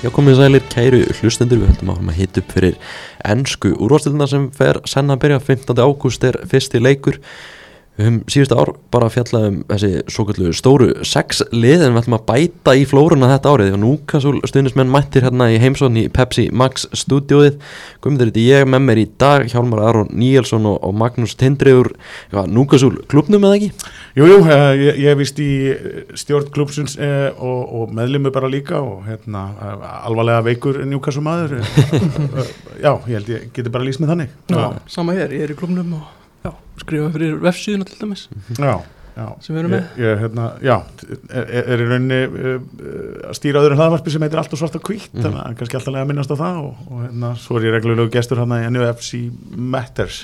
Já, komið sælir kæru hlustendur, við höldum að hita upp fyrir ensku úrvalsdeildina sem fer senn að byrja 15. ágúst fyrsti leikur. Síðustu ár bara fjallaðum þessi svokölluðu stóru 6 lið en við ætlum að bæta í flóruna þetta árið og Newcastle stuðningsmenn mættir hérna í heimsókn í Pepsi Max stúdíóið. Guðmundur heiti ég, með mér í dag Hjálmar Aron Níelsson og Magnús Tindriður Newcastle klúbnum eða ekki? Jú, ég er víst í stjórn klúbsins og meðlimur bara líka og alvarlega veikur Newcastle maður. Já, ég held ég geti bara lýst með þannig. Já, sama hér, ég er í klúbnum og skrifa fyrir vefsíðuna til dæmis. Já. Sem við erum með. Er í rauninni að stýra öðru hlaðvarpi sem heitir Allt og svart og hvítt, þannig að kannski alltaf að minnast á það og svo er ég reglulegu gestur hérna í NFC Matters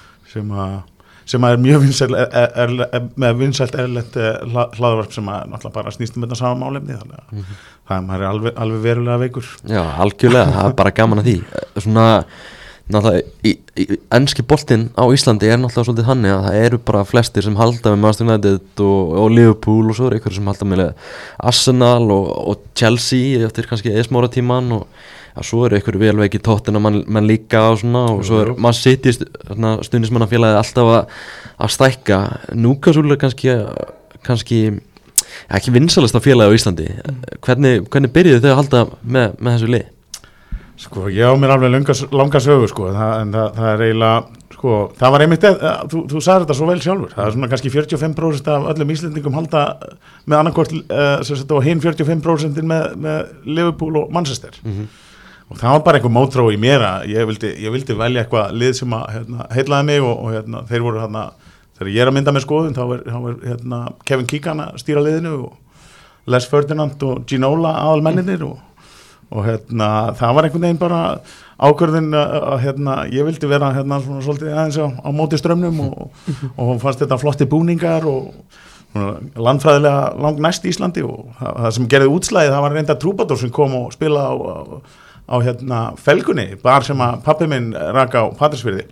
sem er mjög vinsælt erlent hlaðvarp sem að náttúrulega bara snýst þetta sama málefni, þannig að það er alveg verulega veikur. Já, algjörlega, það er bara gaman að því. Svona náttúrulega í enski boltinn á Íslandi er náttúrulega svolítið þannig að það eru bara flestir sem halda með Manchester United og Liverpool og svo er einhverjum sem halda með Arsenal og Chelsea eftir kannski eðsmára tíman og svo eru einhverju velveiki Tottenham menn líka og svona og svo er Man City stuðningsmannafélagið alltaf að stækka. Newcastle er kannski ekki vinsælasta félagið á Íslandi. Hvernig byrjuðu þau að halda með þessu lið? Sko, ég á mér alveg langa sögu, sko, en það er eiginlega, sko, það var einmitt, þú sagði þetta svo vel sjálfur, það er svona kannski 45% af öllum Íslendingum halda með annarkvort, og hinn 45% með Liverpool og Manchester. Og það var bara einhver mótrá í mér að ég vildi velja eitthvað lið sem að heillaði mig og þeir voru þegar ég er að mynda með skoðun, þá er Kevin Keegan að stýra liðinu og Les Ferdinand og Ginola aðalmenninir og það var einhvern veginn bara ákvörðin að ég vildi vera svona svolítið aðeins á móti strömmnum og fannst þetta flotti búningar og landfræðilega langt næst Íslandi og það sem gerði útslæðið, það var reynda Trúbator sem kom og spilaði á Felgunni, bar sem að pabbi minn rak á Patreksfirði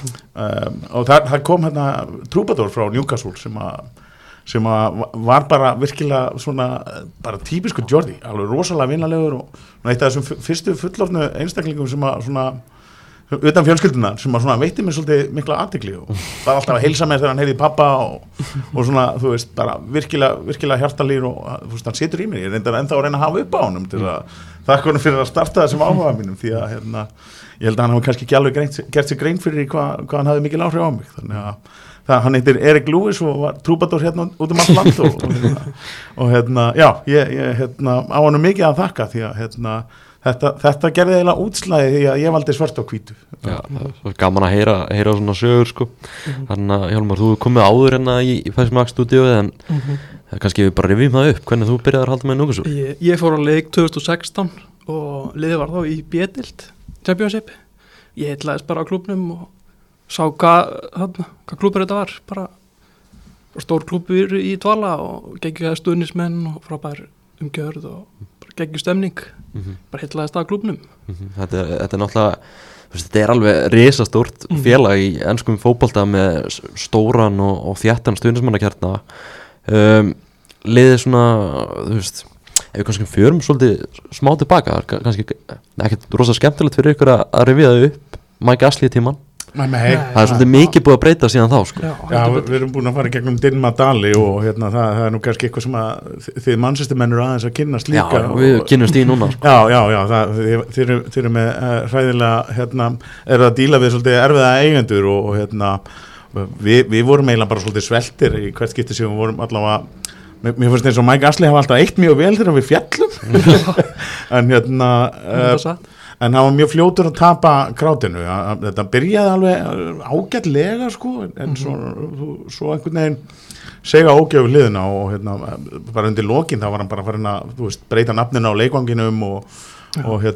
og það kom Trúbator frá Newcastle sem var bara virkilega svona bara típisku Jordi, alveg rosalega vinalegur og eitt af þessum fyrstu fullorðnu einstaklingum sem að svona utan fjölskyldunar sem að svona veitti mér svolítið mikla athygli og það var alltaf að heilsa mér þegar hann heyrði pappa og svona, þú veist, bara virkilega hjartalýr og þú veist, hann situr í mér, ég reyndar ennþá að reyna að hafa upp á honum til að þakka honum fyrir að starta þessum áhuga mínum því að ég held að hann hafi kannski ekki alveg gert sér grein fyrir hvað hann hafði mikil áhrif á mig, þannig að hann heitir Erik Lewis og var Trúbator út allt land og ég á hann mikið að þakka því að þetta gerði eiginlega útslæði því að ég valdi svart og hvítu. Já, það var gaman að heyra svona sögur, sko. Þannig að Hjálmar, þú komið áður í Pepsi Max stúdíóið en kannski við bara rifjum það upp, hvernig þú byrjaðir að halda með Newcastle? Ég fór á leik 2016 og liðið var þá í B-deild Championship. Ég heitlaðist bara á klúbnum og sá hvað klúbur þetta var, bara stór klúbur í dvala og geggjaði stuðnismenn og frábær umgjörð og bara geggjuð stemning, bara heitlaðist að klúbnum. Þetta er náttúrulega, þetta er alveg risastórt félag í enskum fótbolta með stóran og þéttan stuðnismannakjarna. Liðið svona, þú veist, ef við kannski fjörum svolítið smá tilbaka, kannski ekkert rosa skemmtilegt fyrir ykkur að rifja þau upp Mike Ashley tíman. Það er svolítið mikið búið að breyta síðan þá, sko. Já, við erum búin að fara gegnum Dinma Dali og það er nú kannski eitthvað sem að þið Manchestermennur aðeins að kynnast líka. Já, við kynnumst í núna, sko. Já, þið eru með hræðilega, eru að díla við svolítið erfiða eigendur og við vorum eiginlega bara svolítið sveltir í hvert skipti sem við vorum allavega, mér finnst eins og Mike Ashley hafa alltaf eitt mjög vel þegar við fjallum, en hann var mjög fljótur að tapa krátinu, þetta byrjaði alveg ágætlega, sko, en svo einhvern veginn sega ógjöfu liðina og bara undir lokin þá var hann bara farin að, þú veist, breyta nafninu á leikvanginum og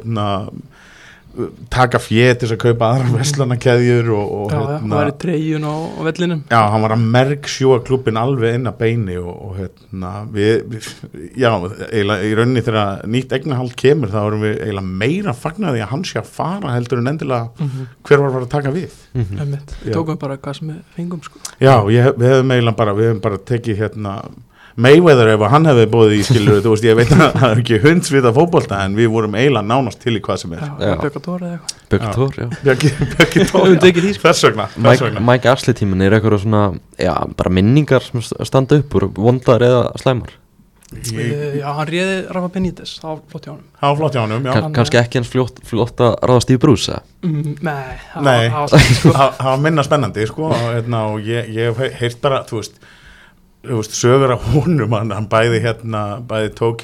taka fé til að kaupa aðra verslanakeðjur og hann var í treyjun á vellinum. Já, hann var að mergsjúa klubbin alveg inn að beini og eiginlega í rauninni þegar nýtt eignarhald kemur þá erum við eiginlega meira fagnaði að hann sé að fara heldur en endilega hver var að taka við. Við tókum bara hvað sem við fengum, sko. Já, við hefum bara tekið Mayweather ef hann hefði bóðið í skilur þú veist, ég veit að það er ekki hundsvita fótbolta en við vorum eiginlega nánast til í hvað sem er Björgatór eða eitthvað Björgatór, já Björki Tór, þess vegna Mike Ashley tímin er eitthvað svona bara minningar sem standa upp úr vondar eða slæmar Já, hann réði Rafa Benítez, það var flott hjá honum já Kannski ekki eins flott að ráða Steve Bruce Nei, það var minna spennandi sko, og ég hef heyrt bara þú veist sögur af honum hann bæði tók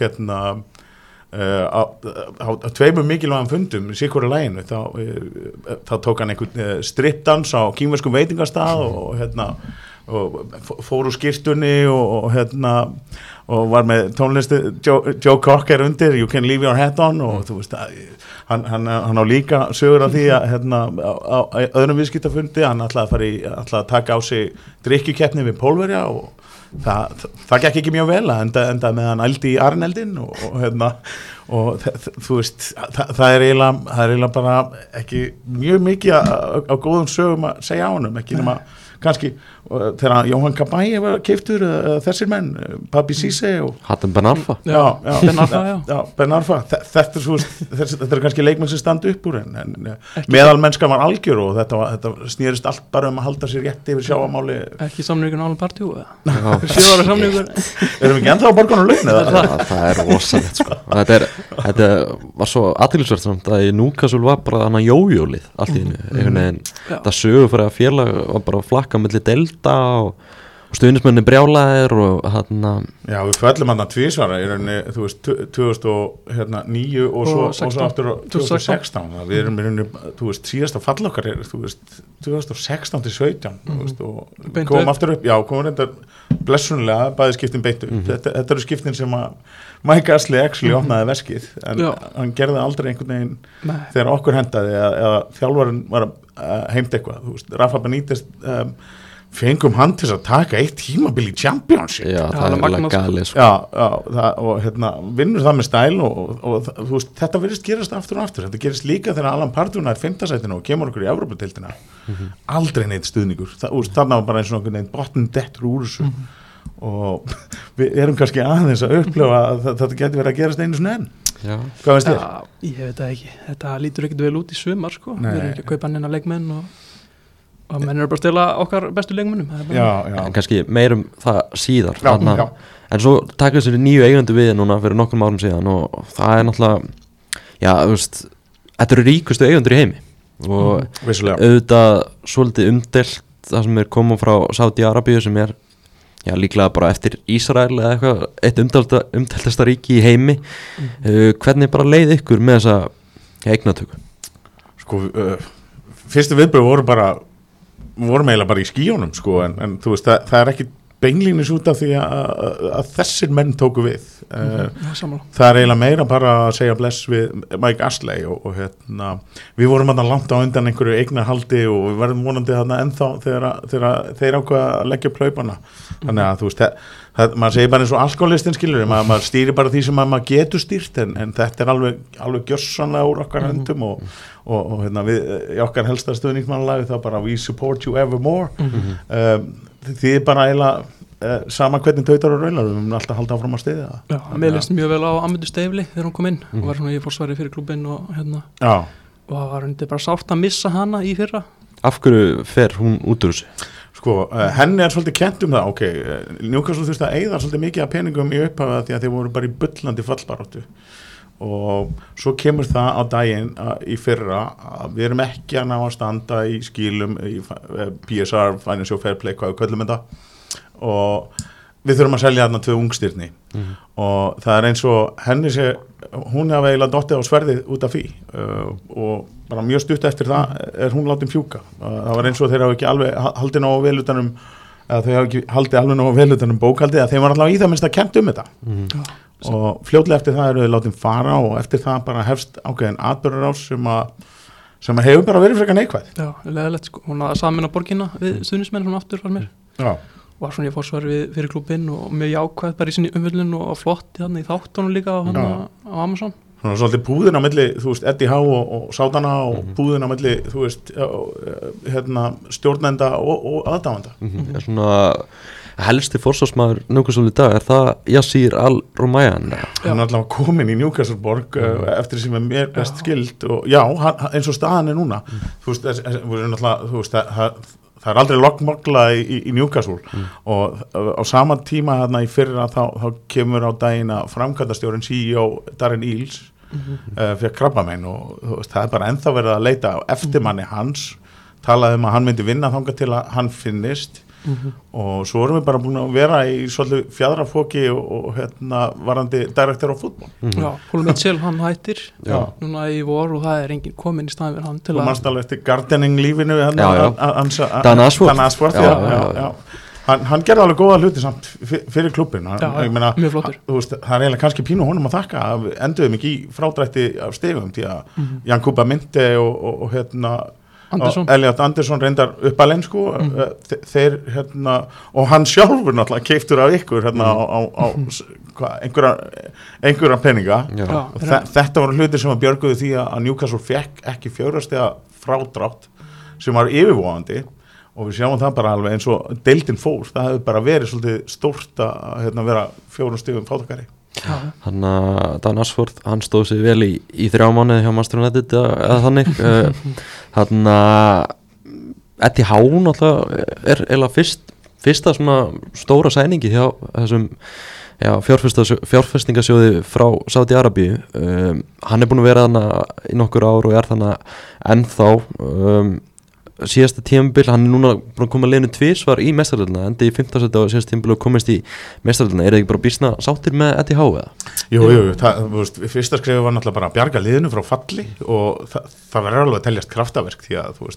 á 2 mikilvægum fundum í sikuru læginu þá tók hann einhvern strippdans á kínverskum veitingastað og fór úr skyrtunni og var með tónlisti Joe Cocker undir You Can Leave Your Hat On og þú veist hann á líka sögur af því að á öðrum viðskiptafundi hann ætlaði að taka á sig drykkjukeppni við Pólverja og það gekk ekki mjög vel enda með hann ældi í Arneldin og þú veist það er eiginlega bara ekki mjög mikið á góðum sögum að segja á honum ekki nema kannski þegar Jóhann Cabaye var keyptur þessir menn, Papi Cisse og Hatem Ben Arfa Ben Arfa þetta er kannski leikmenn sem standa upp úr en meðalmennska var algjör og þetta snýrist allt bara að halda sér rétt yfir sjáamáli Ekki samningur Alan Partjú 7 ára samningur Erum við ekki ennþá á borgunum laun? Það er rosalegt sko Þetta var svo athyglisvert samt að í Newcastle var bara þannig jójólið allt í hennu það sögur fyrir að félag var bara að flakka milli delta og stuðnismenni brjálæðir og Já, við föllum hann að tvísvara í rauninni, þú veist, 2009 og svo aftur 2016 við erum í rauninni, þú veist, síðasta fall okkar er, þú veist, 2016 til 17 þú veist, og komum aftur upp komum reyndar blessunlega bæði skiptin beittu, þetta eru skiptin sem að Mike Ashley actually opnaði veskið en hann gerði aldrei einhvern veginn þegar okkur hendaði eða þjálfarinn var heimt eitthvað, þú veist, Rafa Benítez fengum hann til að taka eitt tímabil í Championship það er alveg galið sko. og vinnur það með stæl og þú veist, þetta virðist gerast aftur og aftur, þetta gerist líka þegar Alan Partuna er 5. sætinu og kemur okkur í Evrópudeildina aldrei neitt stuðningur þarna var bara eins og einhvern veginn botn dettur úr þessu og við erum kannski aðeins að upplifa að þetta getur verið að gerast einu svona enn hvað veist þér? Ég veit það ekki, þetta lítur ekkert vel út í sumar sko. Við erum ekki að kaupa hann inn að leikmenn og menn eru bara að stela okkar bestu leikmennum en kannski meirum það síðar en svo taka þessi nýju eigendur við núna fyrir nokkrum árum síðan og það er náttúrulega þú veist, þetta eru ríkustu eigendur í heimi og auðvitað svolítið umdelt það sem er komið frá Saudi-Arabíu sem er líklega bara eftir Ísrael eða eitthvað, eitt umdeltasta ríki í heimi hvernig bara leið ykkur með þessa eignatöku? Sko, fyrstu viðbröð vorum eiginlega bara í skíunum sko, en þú veist, það er ekki beinlínis út af því að þessir menn tóku við það er eiginlega meira bara að segja bless við Mike Ashley og við vorum þarna langt á undan einhverju eignarhaldi og við verðum vonandi þarna ennþá þegar þeir ákveða að leggja upp hlaupana þannig að þú veist, maður segir bara eins og alkoholistin skilur, maður stýrir bara því sem maður getur stýrt en þetta er alveg gjörsanlega úr okkar höndum og við í okkar helsta stuðningsmannalagi þá bara we support you evermore því bara eiginlega sama hvernig tautar og raular við munum alltaf halda áfram að stiðja það. Mér leist mjög vel á Amadou Stavely þegar hún kom inn og var svona í forsvari fyrir klubbinn og og það var undir bara sárt að missa hana í fyrra. Af hverju fer hún út úr þessu? Sko, henni er svolítið kennt það, Newcastle þurfti að eyða svolítið mikið af peningum í upphafa því að þeir voru bara í bullandi fallbaráttu og svo kemur það á daginn í fyrra að við erum ekki að ná að standa í skilum í PSR, Financial Fair Play, hvað við köllum þetta og við þurfum að selja þarna 2 ungstyrni og það er eins og henni hún hafa eiginlega dottið á sverðið út af því og bara mjög stutt eftir það er hún látin fjúka það var eins og þeir hafa ekki alveg haldið ná vel utanum að þau hafa ekki haldið alveg ná vel utanum bókhaldið að þeim var allavega í það minnst að kennt þetta og fljótlega eftir það eru þau látin fara og eftir það bara hefst ákveðin atburðarás sem hefur bara verið frekar neikvæð leðilegt sko, hún hafði samin á borgina við stuðnismenn svona aftur var mér var svona ég fórsvari fyrir klubbinn og mjög jákvæð bara í sinni umvöldun og flott í þáttunum líka á Amazon svona svolítið púðin á milli, þú veist, Eddie Howe og Sátana og púðin á milli, þú veist stjórnenda og aðdáenda svona helsti forsvarsmaður Newcastle í dag, það Yassir Al-Rumayyan? Hann er allavega komin í Newcastle borg eftir sem er mér best skild og já, eins og staðan er núna þú veist, það er aldrei loggmagla í Newcastle og á sama tíma hérna í fyrra þá kemur á daginn að framkvæmdastjórinn CEO Darren Eales fekk krabbamein og veist, það er bara ennþá verið að leita eftirmanni hans, talaði að hann myndi vinna þangað til að hann finnist og svo erum við bara búin að vera í svolítið fjadrafoki og hérna varandi direktor á fútbol. Já, Paul Mitchell hann hættir núna í vor og það er enginn komin í staðin fyrir hann til að og mannst alveg eftir gardening lífinu Dan Ashworth hann gerði alveg góða hluti samt fyrir klubbin mjög flottur. Það er eiginlega kannski pínu honum að þakka að við enduðum ekki í frádrætti af stigum því að Jan Kuba Minte og hérna Elliot Anderson reyndar uppalinn sko þeir hérna og hann sjálfur náttúrulega keiftur af ykkur hérna á einhverja peninga og þetta voru hlutir sem að björguðu því að Newcastle fekk ekki 4 stiga frádrátt sem var yfirvofandi og við sjáum það bara alveg eins og deildin fór, það hefur bara verið svolítið stórt að hérna vera 4 stigum fátækari. Hann Dan Ashworth, hann stóð sig vel í 3 mánuði hjá Manchester United eða þannig hann Eddie Howe náttúrulega er eða fyrsta svona stóra sæningi hjá þessum fjárfestingasjóði frá Saudi Arabíu hann er búin að vera þarna í nokkur ár og er þarna ennþá síðasta tímabil, hann er núna búin að koma liðinu tvisvar í meistardeildina, endi í 15. seti á síðasta tímabil og komist í meistardeildina, er það ekki bara býsna sáttir með Eddie Howe eða? Jú, fyrsta skrifi var náttúrulega bara að bjarga liðinu frá falli og það verður alveg að teljast kraftaverk því að þú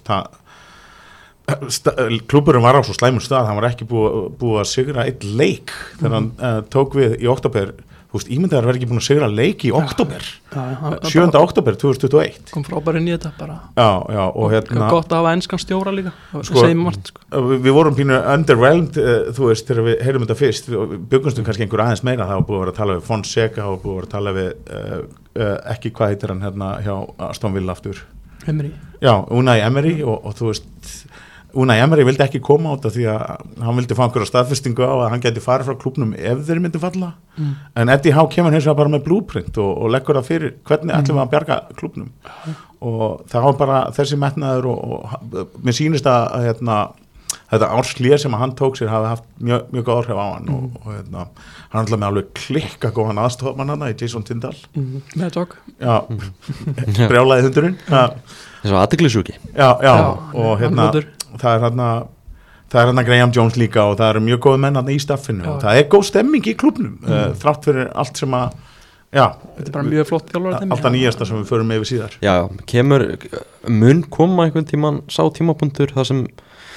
veist, klúburinn var á svo slæmur stað, hann var ekki búið að sigra eitt leik þegar hann tók við í október. Þú veist, ímyndaðar verði ekki búin að sigra leik í október, 7. október 2021. Kom frábæri inn í þetta bara. Já, og hérna... Gott að hafa enskan stjóra líka, segjum margt. Við vorum pínu underwhelmed, þú veist, þegar við heyrum þetta fyrst, við byggumstum kannski einhver aðeins meira, það var búið að vera að tala við Fonseca, það var búið að vera að tala við, ekki hvað heitir hann hérna hjá Aston Villa aftur. Emery. Já, Unai Emery og þú veist... Unai Emery vildi ekki koma út af því að hann vildi fá einhverja staðfestingu á að hann geti farið frá klúbnum ef þeir myndi falla en Eddie Howe kemur hins vegar bara með blueprint og leggur það fyrir hvernig ætlum við að bjarga klúbnum og það var bara þessi metnaður og mér sýnist að hérna, þetta ársklíð sem að hann tók sér hafi haft mjög góð áhrif á hann og hérna, hann alltaf með alveg klikka góðan aðstofmann hann í Jason Tindall með tók brjálaði hundurinn þess að athyglisjúki og hérna það er hérna Graham Jones líka og það eru mjög góð menn í staffinu og það er góð stemming í klubnum þrátt fyrir allt sem að þetta er bara mjög flott alltaf nýjasta sem við förum yfir síðar mun koma einhvern tíman sá tímapunktur það sem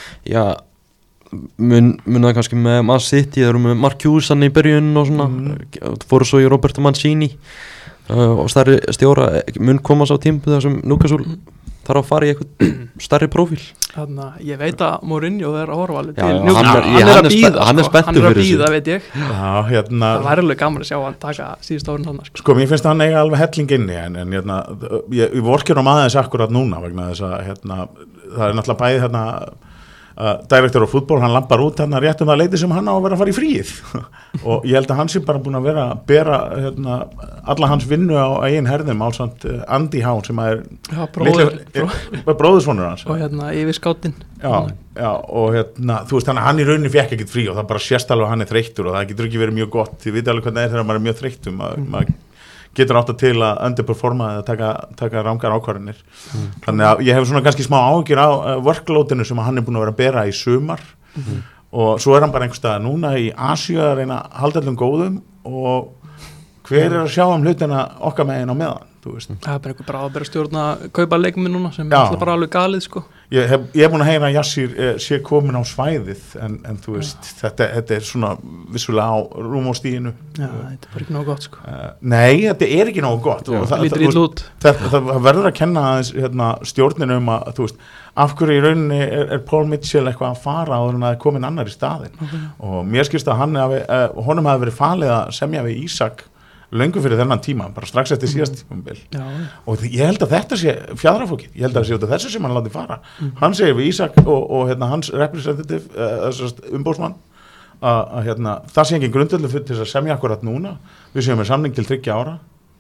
mun það kannski með Man City, það eru með Mark Hughes í byrjun og svona fóru svo í Roberto Mancini og stærri stjóra, mun koma sá tímapunktur það sem Newcastle þarf að fara í eitthvað stærri prófíl. Ég veit að Mourinho er að horfa alveg til hann er spenntur fyrir þessu. Veit ég. Það væri alveg gaman að sjá hann taka síðust árin hann. Sko, mér finnst hann eiga alveg helling inni en ég vorkir aðeins akkurat núna vegna þess að það er náttúrulega bæði direktor á fútból, hann lampar út hann rétt það leiti sem hann á að vera að fara í fríið og ég held að hann sé bara búin að vera að bera alla hans vinnu á eigin herðum álsamt Andy Howe sem er bróðursvonur hans og yfir skáttinn og þú veist hann í rauninni fekk ekkert frí og það bara sést alveg að hann er þreyttur og það getur ekki verið mjög gott, þið viti alveg hvernig þegar maður er mjög þreyttur maður getur átt að til að underperforma eða taka rangar ákvarðanir þannig að ég hef svona kannski smá áhyggjur á workloadinu sem hann er búin að vera að bera í sumar og svo er hann bara einhvers staðar núna í Asíu að reyna að halda allum góðum og hver er að sjá hlutina okkar megin á meðan það er bara eitthvað að stjórna kaupa leikmi núna sem er alltaf bara alveg galið sko. Ég hef búin að heyra að Yassir sé komin á svæðið en þú veist þetta er svona vissulega á rúmóstíginu þetta er bara ekki nógu gott sko. Nei, þetta er ekki nógu gott það verður að kenna stjórninu að þú veist af hverju í rauninni er Paul Mitchell eitthvað að fara og þannig að það er komin annar í staðinn og mér skilst að honum hafi verið falið að semja við Ísak löngu fyrir þennan tíma, bara strax eftir síðast tímabil og ég held að þetta sé fjadrafókið, ég held að það sé út af þessu sem hann láti fara hann segir við Ísak og hans representative umbóðsmann að hérna, það sé ekki grundvöldur fyrir til þess að semja akkurat núna, við séum með samning til 3 ára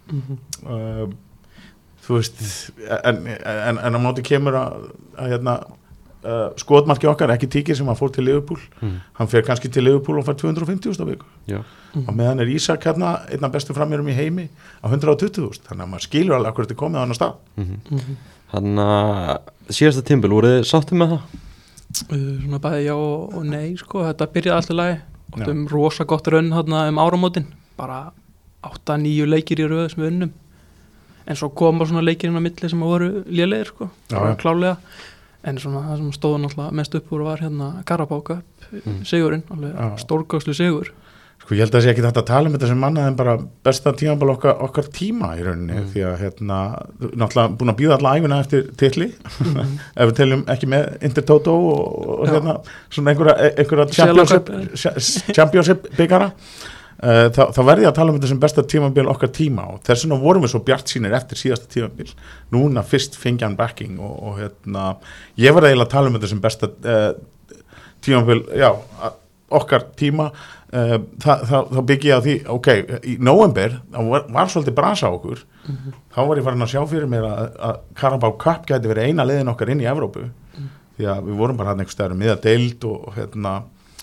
þú veist en á móti kemur að hérna skotmarki okkar, ekki Tíkir sem hann fór til Liverpool hann fer kannski til Liverpool og fær 250.000 á viku og meðan Ísak hérna einn af bestu frammerum í heimi á 120.000, þannig að maður skilur alveg akkur þetta komið á annar stað Þannig að síðasta tímabil voruð þið sáttir með það? Svona bæði já og nei sko, þetta byrjaði alltaf lagi áttum rosa gott raun þarna áramótin bara 8-9 leikir í röðu sem við unnum en svo koma svona leikir inn á milli sem voru lélegir sko, klálega en svona það sem stóð náttúrulega mest upp úr var hérna Carabao Cup sigurinn, alveg stórkostlu sigur Sko ég held að það sé ekki þetta að tala um þetta sem annað en bara besta tímabil okkar tíma í rauninni því að hérna náttúrulega búin að bíða alla æfina eftir titli ef við teljum ekki með Intertoto og hérna svona einhverja championship byggara þá verði ég að tala um þetta sem besta tímabil okkar tíma og þess vegna vorum við svo bjartsýnir eftir síðasta tímabil núna fyrst fengið hann backing og hérna ég var eiginlega að tala um þetta sem besta tímabil okkar tíma þá byggi ég á því ok, í november var svolítið brasa á okkur þá var ég farin að sjá fyrir mér að Carabao Cup gæti verið eina liðin okkar inn í Evrópu því að við vorum bara hann einhvers staðar miða deild og hérna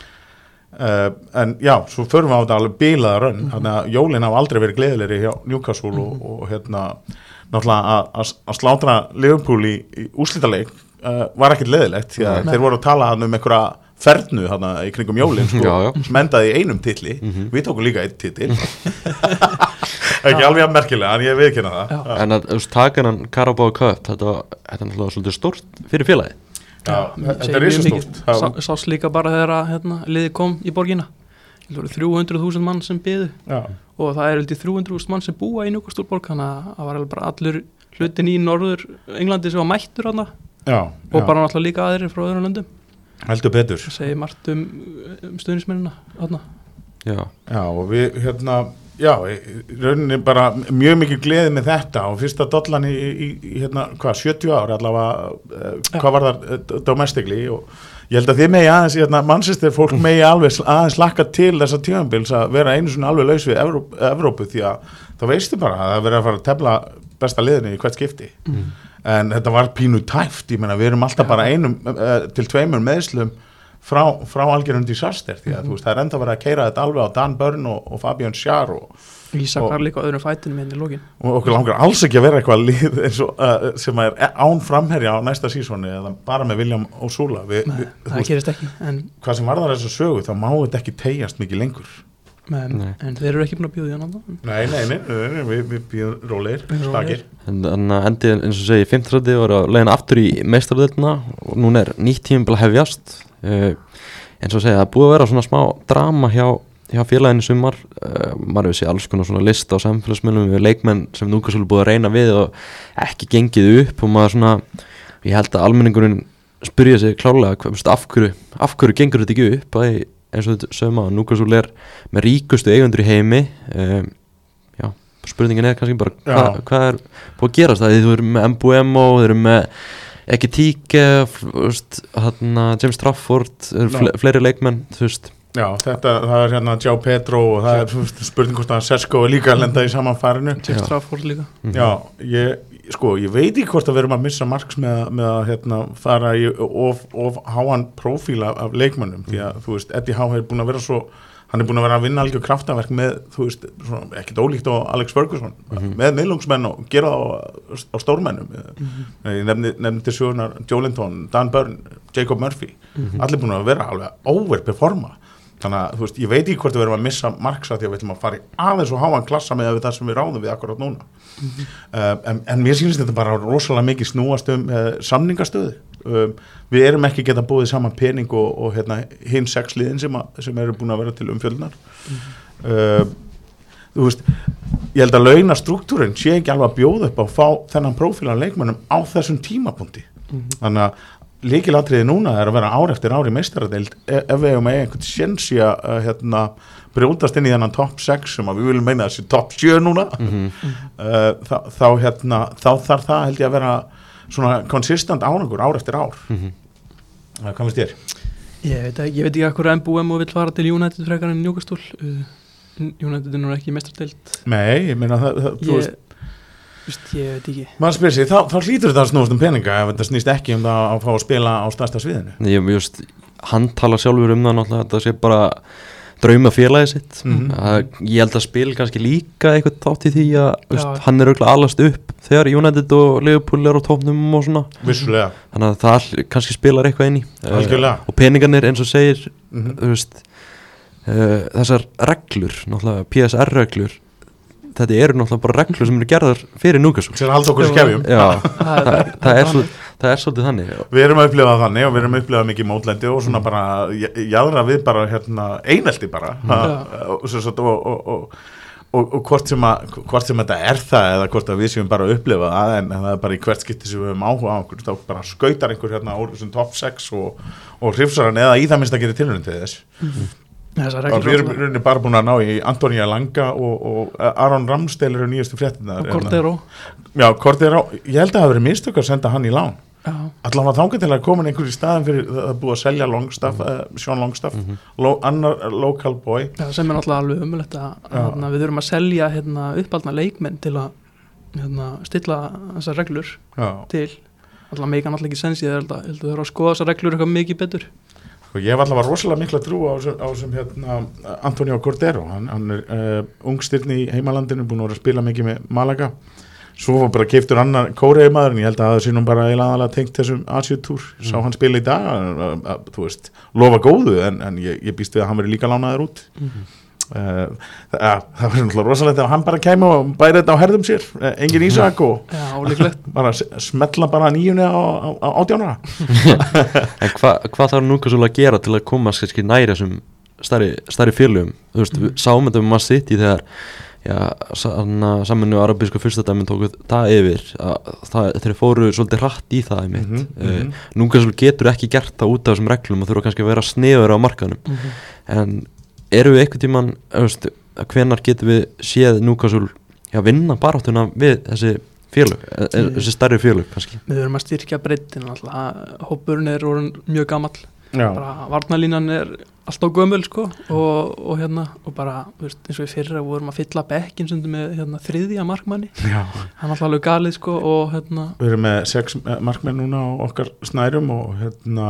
en já, svo förum við á þetta alveg bilaða raun þannig að jólin hafa aldrei verið gleðilegri hjá Newcastle og hérna náttúrulega að slátra Liverpool í úrslitaleik var ekkert leðilegt því að þeir voru að tala um einhverja fernu þarna í kringum jólin sko, sem endaði í einum titli við tókum líka einn titil ekki alveg að merkilega en ég viðurkenna það En að taka hann Carabao Cup þetta er náttúrulega svolítið stórt fyrir félagi þetta er risastórt sást líka bara þegar hérna, liðið kom í borgina það voru 300.000 mann sem biðu og það er 300.000 mann sem búa í Newcastle borg þannig að það var bara allur hlutin í Norður Englandi sem var mættur hana og bara náttúrulega líka aðrir frá öðrum löndum heldur betur það segir margt stuðnismennina hana Já og við hérna rauninni bara mjög mikið gleði með þetta og fyrsta dollan í hérna, 70 ár allavega, hvað var það domestically og ég held að þið megi aðeins hérna, Manchester fólk megi alveg aðeins lakka til þessa tímabils að vera einu svona alveg laus við Evrópu því að þá veistu bara að það verður að fara að tefla besta liðinu í hvert skipti en þetta var pínu tæft, ég meina við erum alltaf bara einum til 2 meðslum frá algjörum disaster því að þú veist það er enda verið að keyra þetta alveg á Dan Burn og Fabian Schär og Ísak var líka á öðrum fætinum í lokin og okkur langar alls ekki að vera eitthvað lið eins og sem er án framherja á næsta sísoni eða bara með William Osula það gerist ekki en hvað sem varðar þessu sögu þá má þetta ekki teyjast mikið lengur en þeir eru ekki búin að bjóða í annan Nei, við bjóðum rólegir, stakir Þannig að endi eins og segi 15. var að leiðina aftur í meistardeildina og núna er nýtt tímabil að hefjast eins og segja, það búið að vera svona smá drama hjá félaginu sumar maður hefur séð alls konar svona lista á samfélagsmiðlum við leikmenn sem Newcastle búið að reyna við og ekki gengið upp og maður svona, ég held að almenningurinn spyrja sig klálega af hverju gengur þetta ekki upp eins og þetta sögum að Newcastle er með ríkustu eigendur í heimi spurningin er kannski bara hvað er búið að gerast það, þú erum með Mbuemo, þú erum með ekki Tíke James Trafford fleiri leikmenn þú veist Já, það er hérna João Pedro og það er spurning hvort að Sesko er líka að lenda í samanfærinu James Trafford líka Já, ég veit ekki hvort að við erum að missa marks með að hérna, fara í of háan prófíl af leikmönnum því að þú veist, Eddie Howe er búin að vera svo hann er búin að vera að vinna algjör kraftaverk með þú veist, svona, ekkert ólíkt á Alex Ferguson með miðlungsmenn og gera það á stórmennum ég nefndi til sögurnar Joelinton, Dan Burn, Jacob Murphy allir búin að vera alveg overperforma þannig að þú veist, ég veit ekki hvort við erum að missa marks að því að við ætlum að fara í aðeins og háan klassa með það sem við ráðum við akkurat núna en mér sýnist þetta bara rosalega mikið snúast samningastöðu við erum ekki geta búið saman pening og hérna, hinn 6 liðin sem eru búin að vera til umfjöldunar þú veist ég held að launastruktúrin sé ekki alveg að bjóða upp á að fá þennan prófílan leikmönnum á þessum tímapunkti þannig að lykilatriði núna er að vera ár eftir ár í meistaradeild ef við hefum einhvern séns í að hérna, brjótast inn í þennan top 6 sem við viljum meina þessi top 7 núna þá þarf það held ég að vera svona konsistent árangur ár eftir ár hvað finnst þér? Ég veit ekki hvað MBM vill fara til United frekar en Newcastle. United er nú ekki mestardeild. Nei, ég meina þú veist, ég veit ekki. maður spyrir sig, þá hlýtur þetta að snúast peninga ef þetta snýst ekki það að fá að spila á stærsta sviðinu. Hann talar sjálfur það náttúrulega, þetta sé bara drauma félagið sitt. Ég held að spil kannski líka eitthvað þátt í því að hann er auðvitað alast upp þegar United og Liverpool er á topnum og svona. Vissulega. Þannig að það kannski spilar eitthvað inn í. Og peningarnir eins og segir, þessar reglur, náttúrulega PSR-reglur, þetta eru náttúrulega bara reglur sem eru gerðar fyrir Newcastle. Sem halda okkur í skefjum. Já, það er svolítið þannig. Við erum að upplifa þannig og við erum að upplifa mikið mótlendi og svona bara jaðra við bara einelti bara. Og hvort sem þetta er það eða hvort að við séum bara að upplifa það en það er bara í hvert skipti sem við höfum áhuga á okkur þá bara skautar einhver úr þessum top 6 og hrifsar hann eða í það minnst að gera tilraun til þess. Við erum bara búin að ná í Antonija Langa og Aron Ramsdale eru nýjastu fréttirnar og Cordero. Já, Cordero, ég held að það hafi verið mistök að senda hann í lán. Allan var þangað til að koma einhver í staðin fyrir það búið að selja Longstaff, Sean Longstaff, annar local boy. Já, sem er náttúrulega alveg umulegt að við þurfum að selja uppaldna leikmenn til að stilla þessar reglur til. Allan meika náttúrulega ekki sens, ég held að þurfa að skoða þessar reglur eitthvað mikið betur. Ég hef alltaf rosalega mikla trú á sem Antonio Cordero, hann er ungstirni í heimalandinu, búin að vera að spila mikið með Malaga, svo var bara keiftur annar Kóreimaður, en ég held að það sé nú bara aðalega tengt þessum Asíutúr, sá hann spila í dag, þú veist, lofa góðu, en ég býst við að hann veri líka lánaður út. Það var náttúrulega rosalegt ef hann bara kæmi og bæri þetta á herðum sér, engin Ísak og bara smetla bara nýjunni á 18 ára. En hvað þarf Newcastle að gera til að koma næri þessum stærri félögum? Þú veist, við sáum þetta með Man City þegar saminu arabísku fyrstadæmin tóku það yfir þeir fóru svolítið hratt í það Newcastle getur ekki gert það út af þessum reglum og þurfa kannski að vera sniður á markaðnum en eru við einhvern tímann hvenær getum við séð Newcastle vinna baráttuna við þessi félög, þessi stærri félög kannski? Við verum að styrkja breiddin alltaf, hópurinn er orðinn mjög gamall bara varnarlínan er alltaf gömul sko og bara veist, eins og í fyrra vorum að fylla bekkin með þriðja markmanni hann alltaf alveg galið sko og við erum með 6 markmenn núna á okkar snærum og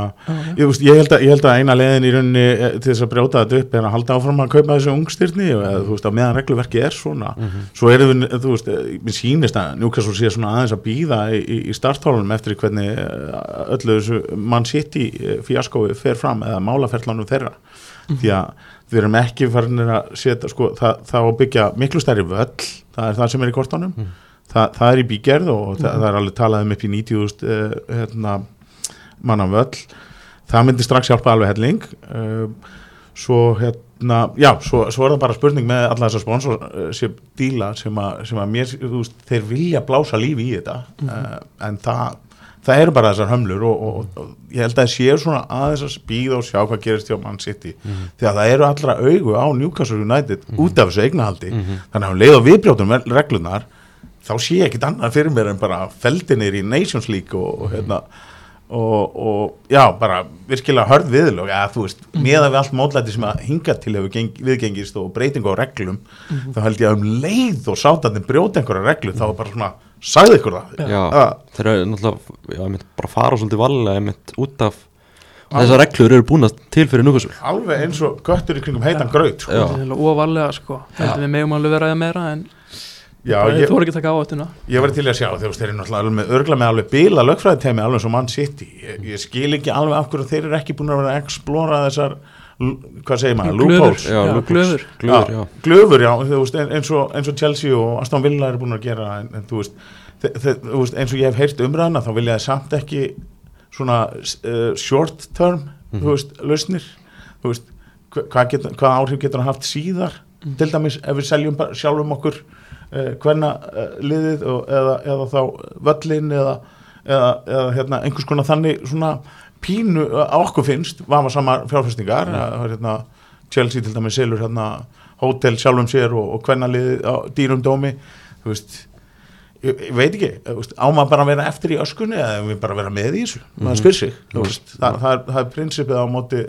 ég held að eina leiðin í rauninni til þess að brjóta þetta upp er að halda áfram að kaupa þessu ungstyrni og þú veist að meðan regluverki er svona svo erum við, þú veist, mér sýnist að Newcastle sé svona aðeins að bíða í starthólunum eftir hvernig öllu þessu Man City fíaskói fer fram eða málaferlanum þeirra því að við erum ekki farin að setja sko, það að byggja miklu stærri völl það er það sem er í kortunum það er í bígerð og það er alveg talað upp í 90.000 manna völl það myndi strax hjálpa alveg helling svo er það bara spurning með alla þessar sponsorship díla sem að mér, þú veist, þeir vilja blása lífi í þetta en það eru bara þessar hömlur og ég held að það séu svona aðeins að bíða og sjá hvað gerist hjá Man City því að það eru allra augu á Newcastle United út af þessu eignahaldi þannig að leið og viðbrjótum reglunar þá sé ég ekkit annað fyrir mér en bara feldinir í Nations League og já, bara virkilega hörð viðlög þú veist, meðan við allt mótlæti sem að hinga til hefur viðgengist og breytingu á reglum þá held ég að leið og sátandi brjóta einhverja reglu þá bara svona sagði ykkur það þeir eru náttúrulega bara fara svolítið valega út af þessar reglur eru búin til fyrir Newcastle alveg eins og göttur í kringum heitan graut sko. Og valega sko við megum alveg vera meira en þú voru ekki að taka á þetta ég var til að sjá þegar þeir eru náttúrulega örgla með alveg bila lögfræðitemi alveg svo Man City ég skil ekki alveg af hverju þeir eru ekki búin að vera að explora þessar hvað segir maður, loopholes glöfur, já, þú veist, eins og Chelsea og Aston Villa eru búin að gera en þú veist, eins og ég hef heyrt umræðina þá vilja það samt ekki svona short term þú veist, lausnir þú veist, hvað áhrif getur hann haft síðar til dæmis ef við seljum sjálfum okkur hverna liðið eða þá völlin eða einhvers konar þannig svona pínu á okkur finnst vafa sama fjárfestingar Chelsea til dæmis selur hótel sjálfum sér og hvernig liðið á dýrum dómi þú veist, ég veit ekki, á maður bara að vera eftir í öskunni eða við bara vera með í þessu, maður spyr sig það er prinsipið á móti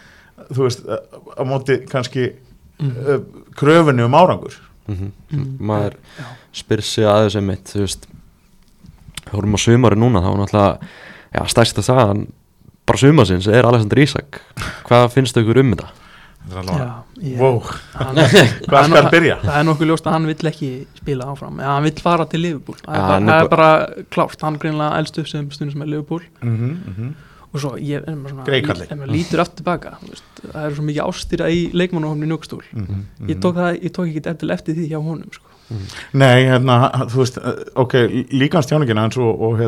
á móti kannski kröfunni árangur maður spyr sig að þessu mitt hórum á sumari núna þá náttúrulega stærsta sagan bara sumarsins Alexander Isak hvað finnst ykkur þetta? Wow. Hvað skal byrja? Það nokkuð ljóst að hann vill ekki spila áfram hann vill fara til Liverpool það er bara klárt, hann greinlega elst upp sem stundum sem er Liverpool og svo ef maður lítur aftur tilbaka það er svo mikið ástýra í leikmannahópnum í Newcastle ég tók ekki eftir eftir því hjá honum sko. Nei, þú veist líkamstjáningin hans og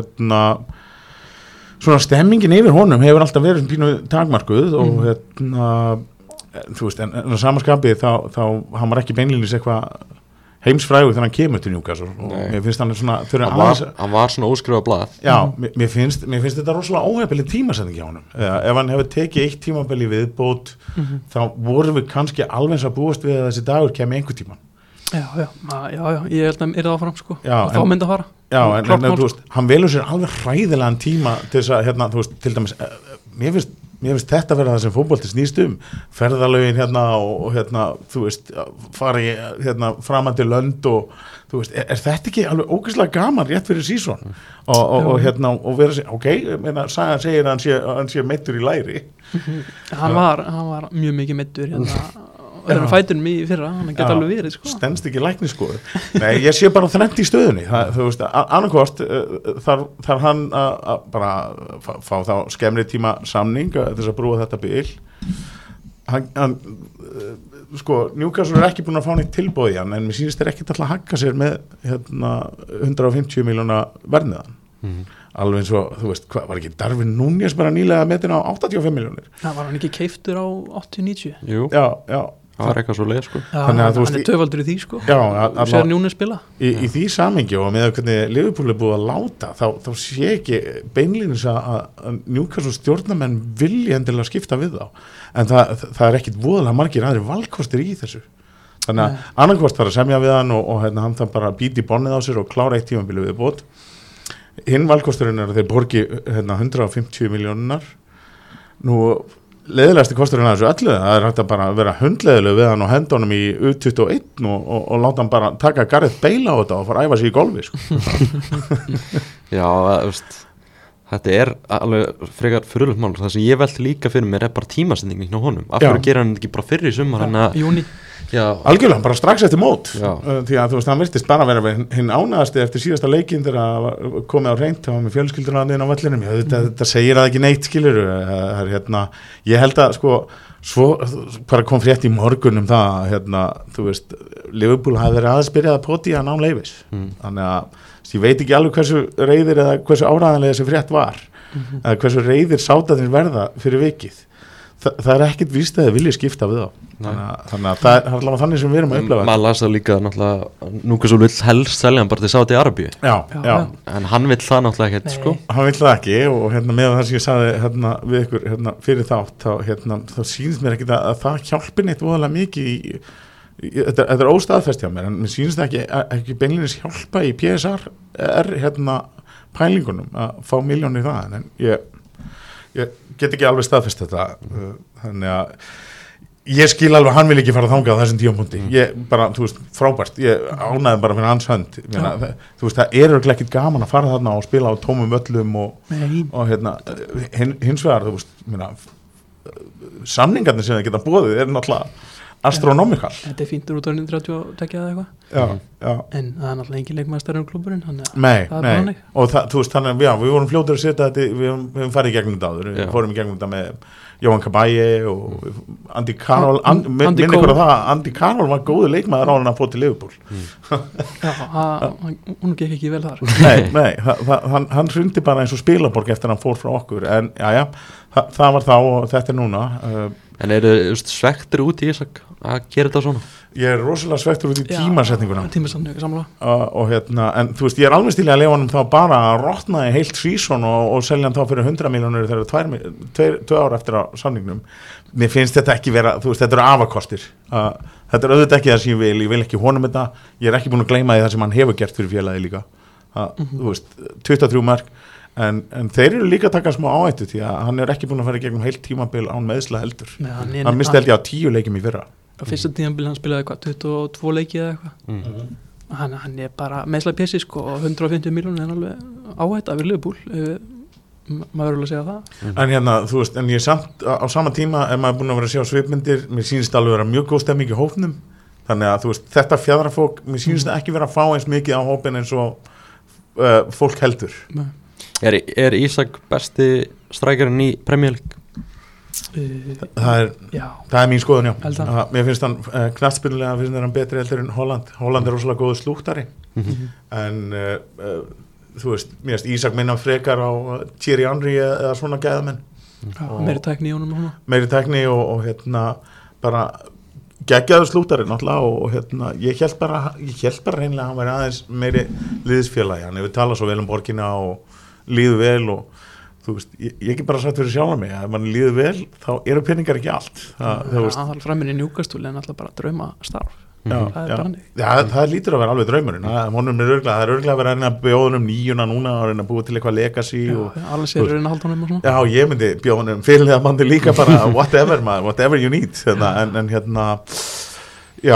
svona stemmingin yfir honum hefur alltaf verið pínu takmarkuð og þú veist, en samanskapið þá hann var ekki beinlínis eitthvað heimsfrægur þegar hann kemur til Newcastle og mér finnst hann svona hann var svona óskrifað blað já, mér finnst þetta rosalega óheppileg tímasetning hjá honum ef hann hefur tekið eitt tímabil í viðbót þá vorum við kannski alveg eins að búast við að þessi dagur kemur einhver tíma já, ég held að það áfram sko og þá myndi að fara já, en þú veist, hann velur sér alveg hræðilegan tíma til þess að, þú veist, til dæmis mér finnst þetta vera það sem fótbolti snýst ferðalögin og þú veist, fara í framandi lönd og þú veist, er þetta ekki alveg ógeðslega gaman rétt fyrir season og vera sér, sagan segir að hann sé meiddur í læri hann var mjög mikið meiddur og er hann fætunum í fyrra, hann geta alveg verið sko. Stenst ekki læknisskoður. Nei, ég sé bara þrennt í stöðunni, þú veist, annarkvort þarf hann að bara fá þá skemmri tíma samning til þess að brúa þetta bil hann sko, Newcastle er ekki búin að fá neitt tilboð í hann en mér sýnist þeir ekki alltaf að hakka sér með 150 miljóna verðniðan alveg eins og, þú veist, hvað var ekki Darwin Núñez bara nýlega metin á 85 miljónir var hann ekki keiftur á 80-90? Jú, já það var eitthvað svo leið sko hann er töfaldur í því sko sér Núñez spila í því samhengi og með hvernig Liverpool er búið að láta þá sé ekki beinlínis að Newcastle stjórnarmenn vilja endilega skipta við þá en það er ekkit voðalega margir aðri valkostir í þessu þannig að annarkvort þarf að semja við hann og hann þarf bara að býta í bonnið á sér og klára eitt tímabili við bót hinn valkosturinn er að þeir borgi 150 miljónunar nú leiðilegasti kosturinn að þessu öllu það er hægt að bara vera hundleiðileg við hann og henda honum í U21 og láta hann bara taka Gareth Bale á þetta og fara að æfa sig í golfi sko. Já, þetta er alveg frekar fyrirlegt mál það sem ég velti líka fyrir mér er bara tímasendingin hjá honum af hverju gera hann ekki bara fyrr í sumar júni algjörlega, bara strax eftir mót því að þú veist, hann virtist bara vera hinn ánægasti eftir síðasta leikinn þegar komið á hreint og með fjölskyldurna inn á vellinum þetta segir að ekki neitt skilur ég held að sko svo bara kom frétt í morgun það þú veist, Liverpool hafi verið aðspyrjað að poti að nám leifis þannig að ég veit ekki alveg hversu reiðir eða hversu áræðanlega þessi frétt var eða hversu reiðir sátaðir verða fyrir vikið það er ekkit víst að þið vilja skipta við þá þannig að það er allavega þannig sem við erum að upplefa maður las það líka náttúrulega Newcastle vill helst selja hann bara til Saudi Arabíu já. En hann vill það náttúrulega ekkert sko hann vill það ekki og með það sem ég sagði við ykkur fyrir þátt þá sýnist mér ekki að það hjálpi neitt voðalega mikið þetta er óstaðfest hjá mér en mér sýnist það ekki beinleinis hjálpa í PSR pælingunum að fá miljónir það en ég get ekki alveg staðfest þetta þannig að ég skil alveg hann vil ekki fara þangað á þessum tímapunkti ég bara, þú veist, frábært ég ánæði bara fyrir hans hönd þú veist, það er örugglega ekkert gaman að fara þarna og spila á tómum öllum og hins vegar, þú veist samningarnir sem það geta boðið er náttúrulega astronómikal þetta er fíntur út á 130 eða eitthvað en það er náttúrulega engin leikmaður stærri klúburinn nei og þú veist þannig að við vorum fljótur að setja þetta við höfum farið í gegnum þetta áður við fórum í gegnum þetta með Jóhann Cabaye og Andy Carroll minn ykkur að Andy Carroll var góðu leikmaður á hann að fóta til Liverpool hún gekk ekki vel þar nei hann hrundi bara eins og spilaborg eftir hann fór frá okkur en það var þá og þetta er núna En eru svektur út í Ísak að gera þetta svona? Ég er rosalega svektur út í tímasetninguna samlega og en þú veist, ég er alveg stílega að lefa hann þá bara að rotna í heilt season og selja hann þá fyrir 100 miljónir þegar 2 ára eftir á samningnum mér finnst þetta ekki vera, þú veist, þetta eru afakostir þetta er auðvitað ekki það sem ég vil ekki honum þetta, ég er ekki búin að gleyma því það sem hann hefur gert fyrir félagi líka þú veist, 23 mark en þeir eru líka að taka smá áhættu því að hann er ekki búin að fara í gegnum heilt tímabil án meðsla heldur. Hann misti held ég á 10 leikjum í fyrra. Á fyrsta tímabil hann spilaði 22 leiki eða eitthvað. Hann er bara meðsla pjessi sko, og 150 miljónir er alveg áhætt af Liverpool, maður verður að segja það. En hérna, þú veist, en ég samt á sama tíma er maður búin að vera að sjá svipmyndir, mér sýnist alveg vera mjög góð stemming í hópnum, þannig að þú veist, þetta fjadrafólk, mér sýnist það ekki vera að fá eins mikið á hópin eins og fólk heldur. Er Ísak besti strækjarinn í Premier League? Það er mín skoðun, já. Mér finnst hann knattspyrnulega finnst hann betri heldur en Holland er rosalega góður slúttari en þú veist, mér finnst Ísak minna frekar á Thierry Henry eða svona gæðamenn meiri tækni í honum meiri tækni og hérna bara geggjaður slúttari náttúrulega og hérna ég held bara reynilega að hann væri aðeins meiri liðsfélagi, hann hefur talað svo vel borgina og líður vel og þú veist, ég ekki bara sagt fyrir sjálf mig að ef mann líður vel, þá eru peningar ekki allt það framinn í Newcastle en alltaf bara drauma starf það lítur að vera alveg draumurinn það er örglega að vera að bjóða honum 9 núna og reyna að búa til eitthvað legacy alveg sér reyna að halda honum og svona já, ég myndi bjóða honum fyrirlega mandi líka bara whatever you need en hérna já,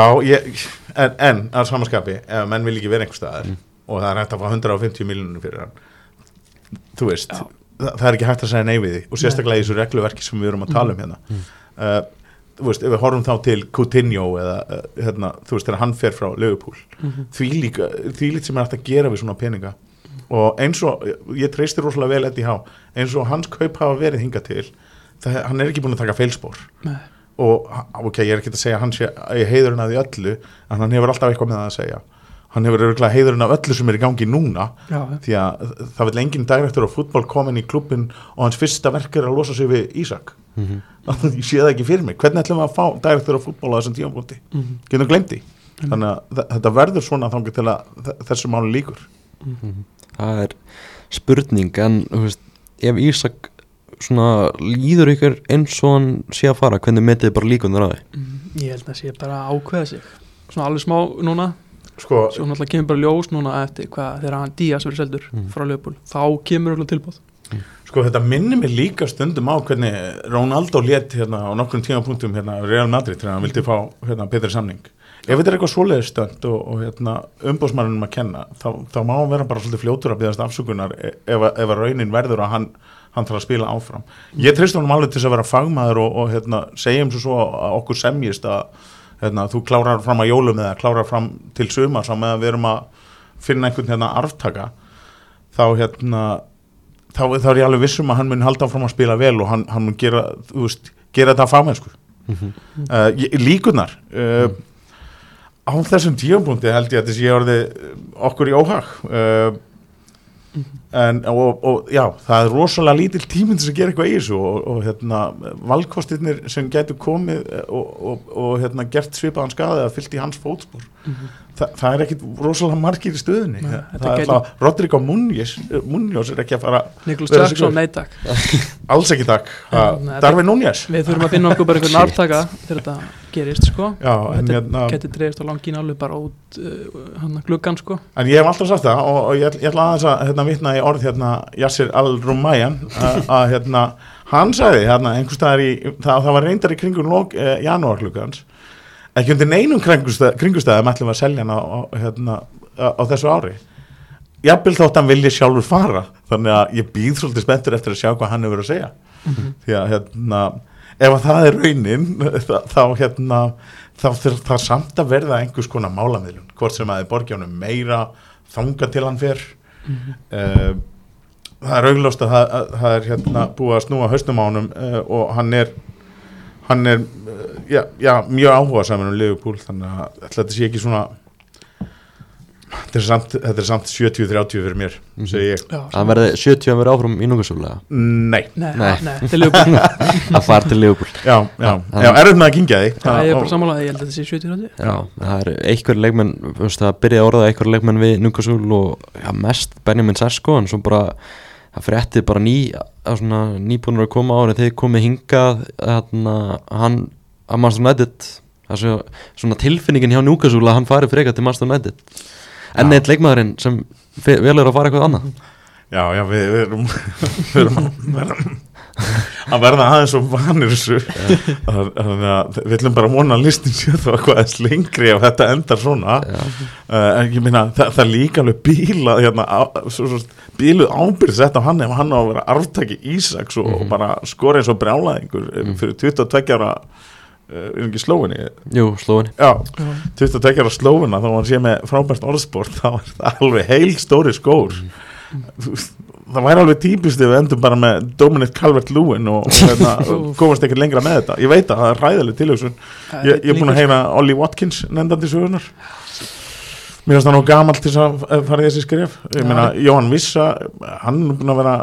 en að samanskapi ef menn vil ekki vera einhver staðar og það er hægt að fá 150 miljónir fyrir hann þú veist það er ekki hægt að segja nei við því og sérstaklega í þessu regluverki sem við erum að tala um hérna þú veist, ef við horfum þá til Coutinho eða hérna, þú veist, þegar hann fer frá Liverpool því lít sem er hægt að gera við svona peninga og eins og, ég treysti rosalega vel Eddie Howe, eins og hans kaup hafa verið hingað til, hann er ekki búin að taka feilspor og ok, ég er ekki að segja að hann sé heiðurinn að því öllu en hann hefur alltaf eitthvað með það að segja hann hefur örugglega heiðurinn af öllu sem er í gangi núna því að það vil engin direktor á fútbol komin í klubbin og hans fyrsta verk er að losa sig við Ísak ég sé það ekki fyrir mig hvernig ætlum við að fá direktor á fútbol á þessum tímapunkti getum glemt því þannig að þetta verður svona þangað til að þessu máli líkur Það er spurning en veist, ef Ísak svona líður ykkur eins og hann sé að fara hvernig metið bara líkunar á því Ég held að sé bara ákveða sig svona alveg smá núna svo náttúrulega kemur bara ljós núna eftir hvað þegar hann Díaz verið seldur frá Liverpool þá kemur alveg tilbúð Sko þetta minnir mig líka stundum á hvernig Ronaldo lét hérna á nokkrum tímapunktum hérna Real Madrid þegar hann vildi fá hérna betri samning ef þetta er eitthvað svoleiðis stönd og hérna umbóðsmannunum að kenna þá má hann vera bara svolítið fljótur að biðjast afsökunar ef raunin verður að hann þarf að spila áfram ég treysti honum alveg til þess að vera fagmaður og hérna segjum svo að okkur semjist að hérna, þú klárar fram að jólum eða klárar fram til sumar saman að við erum að finna einhvern hérna arftaka þá hérna þá er ég alveg vissum að hann mun halda áfram að spila vel og hann mun gera þetta fagmennsku líkunar á þessum tímapunkti held ég að þessi orðið okkur í óhag og já, það er rosalega lítill tíminn til að gera eitthvað í þessu og hérna valkostirnir sem getur komið og hérna gert svipaðan skaði eða fyllt í hans fótspor það er ekkit rosalega margir í stöðunni það er alltaf Rodrigo Munoz er ekki að fara Nicholas Jackson, nei takk alls ekki takk, Darwin Núñez við þurfum að finna okkur bara einhvern arftaka þegar þetta gerist sko já, þetta getur dreifst á langín alveg bara út hann að gluggan sko en ég hef alltaf sagt það og ég ætla aðeins að hérna vitna í orð hérna Yasser Al-Rumayyan að hérna hann sagði hérna einhvers staðar það var reyndar í kringum janúargluggans ekki undir neinum kringustæðum ætlum við að selja hann á þessu ári jafnvel þótt hann vilji sjálfur fara þannig að ég býð svolítið spenntur eftir að sjá hvað hann hefur að segja því að hérna ef það er raunin þá hérna þá þarf það samt að verða einhvers konar málamiðlun hvort sem að þið borgi honum meira þangað til hann fer það er augljóst að það er hérna búið að snúa hausnum á honum og hann er mjög áhugasamur Liverpool þannig að þetta sé ekki svona þetta er samt 70-30 fyrir mér segi ég Það verði 70 að vera áfram í Núkasúlega Nei, til Liverpool Það far til Liverpool Já, erfitt með að kyngja því Það er bara sammálaði, ég held að þetta sé 70-30 Já, það er einhver leikmenn það byrjaði að orða einhver leikmenn við Núkasúl og mest Benjamin Sesko en svo bara það frétti bara nýbúnur að koma árið þegar komið hingað hann að Manchester United svona tilfinningin hjá Núkasúl að hann fari frekar til Manchester United enn eitt leikmaðurinn sem vel að fara eitthvað annað. Já, við erum að verða aðeins og vanir þessu þannig að við ætlum bara að vona að listin sé þá hvað þess lengri ef þetta endar svona en ég meina það líka alveg bílað hérna, bíluð ábyrgð sett á hann ef hann á að vera arftaki Ísaks og bara skora eins og brjálaðingur fyrir 22 ára ekki Slóveni? Jú, Slóveni. Já, 22 ára Slóvena þá var hann sé með frábært orðsport þá var það alveg heil stóri skór það væri alveg típist ef við endum bara með Dominic Calvert-Lewin og komast ekkert lengra með þetta ég veit að það er ræðileg tilhugsun ég er búin að heyra Ollie Watkins nefndandi sögunar mér finnst það nú gamalt til að fara í þessi skref ég meina Jóhann Vissa hann er búin að vera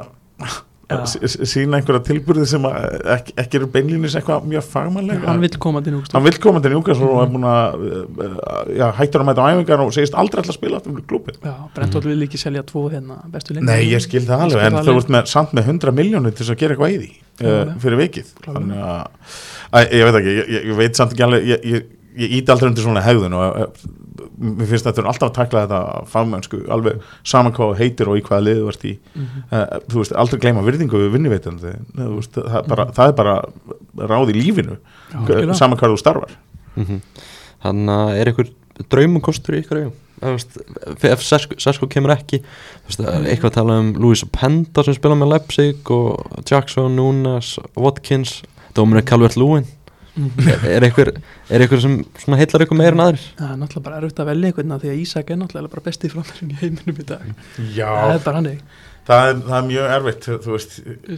sína einhverja tilburði sem ekki eru beinlínis eitthvað mjög fagmannlega hann vill koma til Newcastle og er búin að hættur að mæta á æfingar og segist aldrei alltaf spila aftur með klúbin Brentford vil ekki selja 2 bestu leikmenn. Nei, ég skil það alveg en þú ert samt með 100 milljónir til að gera eitthvað í því fyrir vikið þannig að ég veit ekki ég veit samt ekki alveg ég íti aldrei undir svona hegðun og mér finnst þetta alltaf að takla þetta fagmennsku alveg saman hvað heitir og í hvaða liðu ert í þú veist, aldrei gleyma virðingu við vinnuveitandi það er bara ráð í lífinu saman hvað þú starfar Þannig að er einhver draumukostur í ykkur ef Sesko kemur ekki eitthvað að tala Luis Openda sem spila með Leipzig og Jackson, Núnes, Watkins Dominic Calvert-Lewin er einhver sem heillar ykkur meira en aðrir? Það er náttúrulega bara erfitt að velja einhvern því að Ísak er náttúrulega bara besti framherjinn í heiminum í dag Já, það er bara hannig það er mjög erfitt þú veist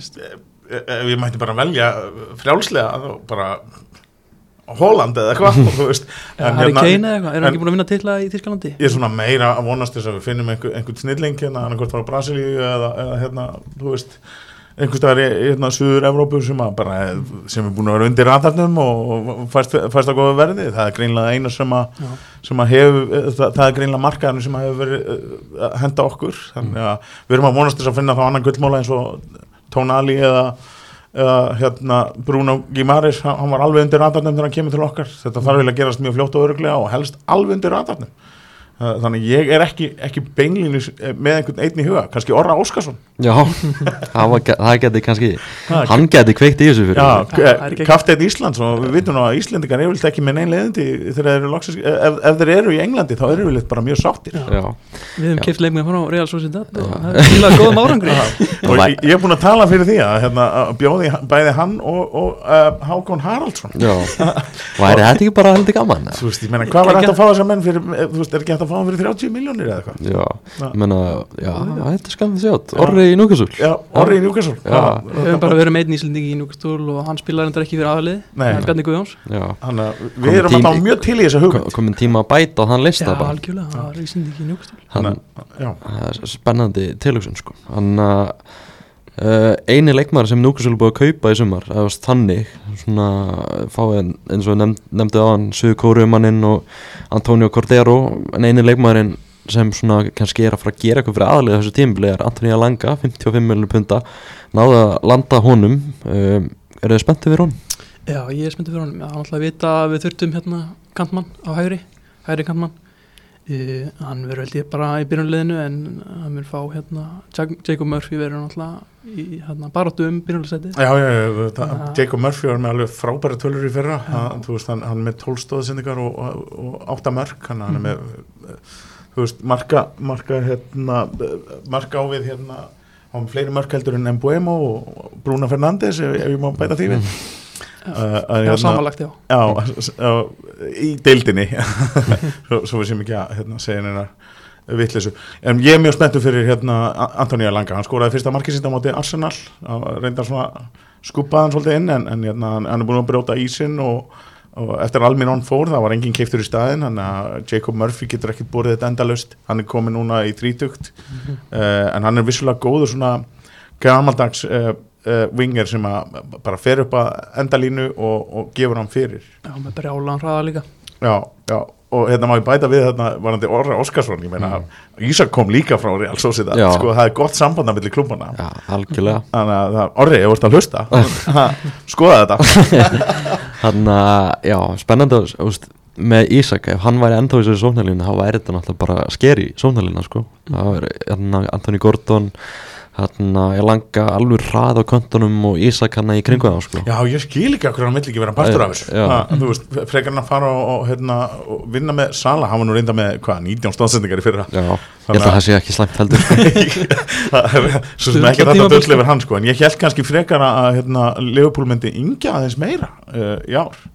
ef ég mætti bara velja frjálslega þá bara Holland eða eitthvað Harry Kane eða eitthvað, er hann ekki búin að vinna titla í Þýskalandi? Ég er svona meira að vonast þess að við finnum einhvern snilling hérna, annarkvort frá Brasilíu eða hérna, þú veist einhvers staðar í hérna, Suður-Evrópu sem er búin að vera undir radarnum og fæst að góða verði það er greinlega eina sem að hefur, það er greinlega markaðinu sem hefur verið að henda okkur þannig að við erum að vonast þess að finna þá annan gullmála eins og Tonali eða hérna Bruno Guimaraes hann var alveg undir radarnum þegar hann kemur til okkar þetta þarf vel að gerast mjög fljótt og örugglega og helst alveg undir radarnum þannig ég er ekki beinlínis með einhvern einn í huga, kannski Orra Óskarsson Já, það geti kannski hann geti kveikt í þessu fyrir Kapteinn Íslands og við vitum að Íslendingar eru vilt ekki með nein leiðindi þegar þeir eru loksins, ef þeir eru í Englandi þá eru við bara mjög sáttir Við hefum keypt leikmenn frá Real Sociedad og það er mjög góðum árangri og ég er búin að tala fyrir því að bjóði bæði hann og Hákon Haraldsson Já, væri þetta ekki bara heldur gaman? Þú veist, ég meina, hvað var þetta að fá þessar menn fyrir, þú veist, er ekki hægt að fá hann fyrir 30 milljónir eða eitthvað? Já, ég meina, þetta er skamlega sjátt Orri í Newcastle Já, Orri í Newcastle Við hefum bara verið með einn Íslendingi í Newcastle og hann spilaði reyndar ekki fyrir aðalið Bjarni Guðjóns Við erum alltaf mjög til í þessa hugmynd komin tíma að bæta og hann lista Já, algjörlega, það var Íslendingi í Newcastle Það er spennandi tilhugsun sko. Eini leikmaður sem Newcastle búið að kaupa í sumar þannig svona fáið eins og nefndi á hann Suður Kórumanninn og Antonio Cordero en eini leikmaðurinn sem svona kannski er að fara að gera eitthvað fyrir aðalið þessu tímabili er Antonio Langa 55 milljónir punda náðu að landa honum eru þið spenntið fyrir honum? Já, ég er spenntið fyrir honum hann ætla að vita að við þurftum hérna kantmann á hægri kantmann hann verður held ég bara í byrjunarliðinu en hann verður fá hérna Jacob Murphy verður náttúrulega í hérna baráttu byrjunarliðsæti Já, Jacob Murphy var með alveg frábæra tölur í fyrra þú veist, hann með 12 stóðsendingar og 8 mörk hann er með þú veist, marka hérna marka á við hérna á fleiri mörk heldur en Mbuemo og Bruno Fernandes ef ég má bæta því við Já, samanlagt, já í deildinni svo við sem ekki að segja neina vitleysu en ég er mjög spenntur fyrir hérna Antonio Langa, hann skoraði fyrsta markið sitt á móti Arsenal, reyndar svona skúpaði hann svolítið inn en hérna, hann er búin að brjóta ísinn og eftir Almiron fór, það var engin keiftur í staðinn þannig að Jacob Murphy getur ekkert borið þetta endalaust, hann er komið núna í 30 en hann er vissulega góður svona gamaldags winger sem að bara fer upp að endalínu og gefur hann fyrir Já, með brjálan hraða líka Já, og hérna má ég bæta við þarna varandi Orra Óskarsson, ég meina Ísak kom líka frá Real Sociedad, sko það er gott samband að milli klubbana Já, algjörlega Þannig að Orri, ég vorst að hlusta skoða þetta Þannig að, já, spennandi með Ísak, ef hann væri ennþá í þessu sóknarlínu, þá væri þetta náttúrulega bara skeri sóknarlína, sko. Það var Anthony Gordon, Elanga alveg hrað á kontunum og Ísak hann í kringu það, sko. Já, ég skil ekki okkur hann vill ekki vera partur af þessu. Þú veist, frekar hann að fara og vinna með Sala, hann var nú reynda með 19 stóðsendingar í fyrra. Já, ég held að það sé ekki slæmt heldur, sko. Svo sem ekki þetta döll yfir hann, sko, en ég held kannski frekar að Liverpool myndi yngja aðeins meira í ár.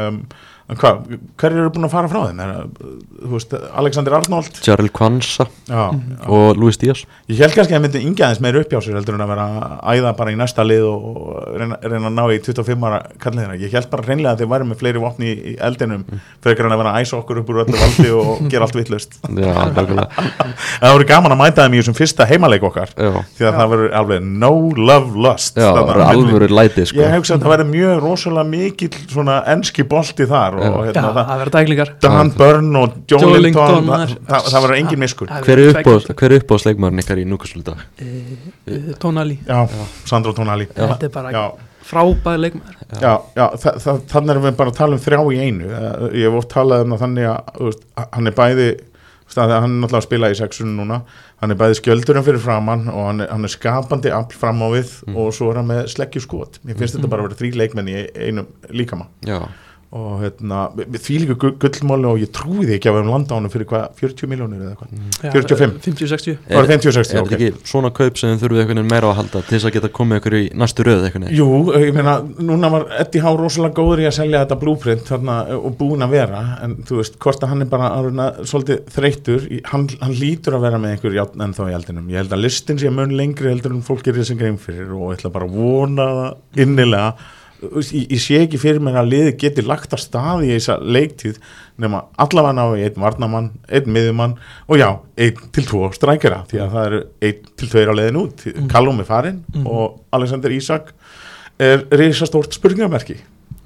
Hverjir eru búin að fara frá þeim? Þú veist, Alexander Arnold, Jarell Kwanza og Luis Díaz. Ég held kannski að það myndi yngja aðeins meira upp hjá sér heldur en að vera að æða bara í næsta lið og reyna að ná í 25 ára kalliðina. Ég held bara hreinlega að þeir væri með fleiri vopni í eldinum frekar en að vera að æsa okkur upp úr öllu valdi og gera allt vitlaust. Já, nákvæmlega. Það voru gaman að mæta þeim í þessum fyrsta heimaleik okkar því að það verður alveg no love lost. Já, það verður alvöru læti, sko. Ég hugsa að það verður mjög rosalega mikill svona enski bolti þar og það verður dæklingar. Dan Burn og Joelinton, það verður engin miskur. Hver er uppáðsleikmaðurinn ykkar í Newcastle dag? Tonali. Já, Sandro Tonali. Þetta er bara frábær leikmaður. Já, þannig erum við bara að tala 3 í einu. Ég hef oft talað um það þannig að hann er bæði, hann er náttúrulega að spila í 6 núna, hann er bæði skjöldurinn fyrir framann og hann er skapandi afl fram á við og svo er hann með sleggjuskot. Mér finnst þetta bara að vera 3 leikmenn í einum líkama. Já. Og því líka gullmáli og ég trúi því ekki að við höfum landa á hann fyrir hvað, 40 milljónir eða hvað, 45 50-60 er þetta ekki svona kaup sem þurfið einhvern veginn meira á að halda til þess að geta komið ykkur í næstu röð einhvern veginn? Jú, ég meina, núna var Eddie Howe rosalega góður í að selja þetta blueprint þarna og búin að vera, en þú veist, hvort að hann er bara svolítið þreyttur, hann lítur að vera með einhver játn en þá í eldinum. Ég held að listin sé mun lengri heldur en fólk gerir þessi grein fyrir og ég ætla bara að vona það innilega. Ég sé ekki fyrir mér að liði geti lagt að stað í þessa leiktíð nema allavega ná í 1 varnamann, 1 miðjumann og 1 til 2 strækjara því að það eru 1 til 2 á leiðin út. Callum er farinn og Alexander Isak er risastórt spurningamerki.